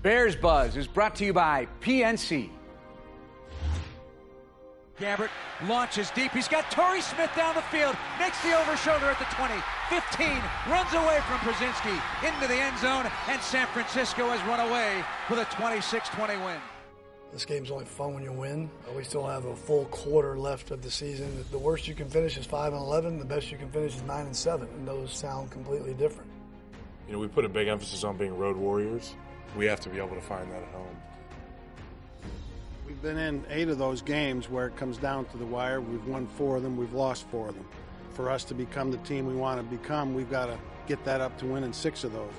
Bears Buzz is brought to you by PNC. Gabbert launches deep. He's got Torrey Smith down the field. Makes the over shoulder at the 20. 15. Runs away from Brzezinski into the end zone. And San Francisco has run away with a 26-20 win. This game's only fun when you win. We still have a full quarter left of the season. The worst you can finish is 5-11. The best you can finish is 9-7. And those sound completely different. You know, we put a big emphasis on being road warriors. We have to be able to find that at home. We've been in 8 of those games where it comes down to the wire. We've won 4 of them. We've lost 4 of them. For us to become the team we want to become, we've got to get that up to winning 6 of those.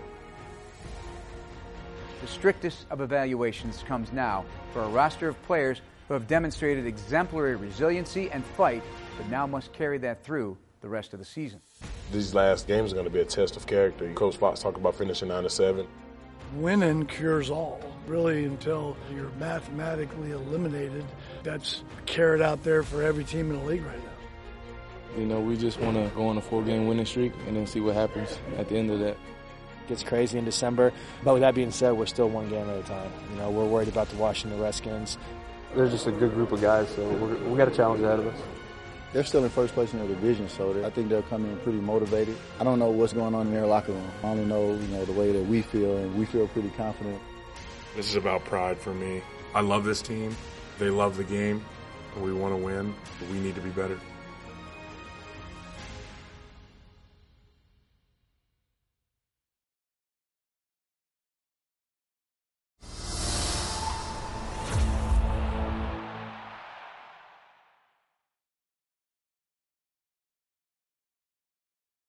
The strictest of evaluations comes now for a roster of players who have demonstrated exemplary resiliency and fight, but now must carry that through the rest of the season. These last games are going to be a test of character. Coach Fox talked about finishing 9-7. Winning cures all. Really, until you're mathematically eliminated, that's a carrot out there for every team in the league right now. You know, we just want to go on a 4-game winning streak and then see what happens at the end of that. It gets crazy in December, but with that being said, we're still 1 game at a time. You know, we're worried about the Washington Redskins. They're just a good group of guys, so we got a challenge ahead of us. They're still in first place in their division, so I think they'll come in pretty motivated. I don't know what's going on in their locker room. I only know, the way that we feel, and we feel pretty confident. This is about pride for me. I love this team. They love the game. We want to win, but we need to be better.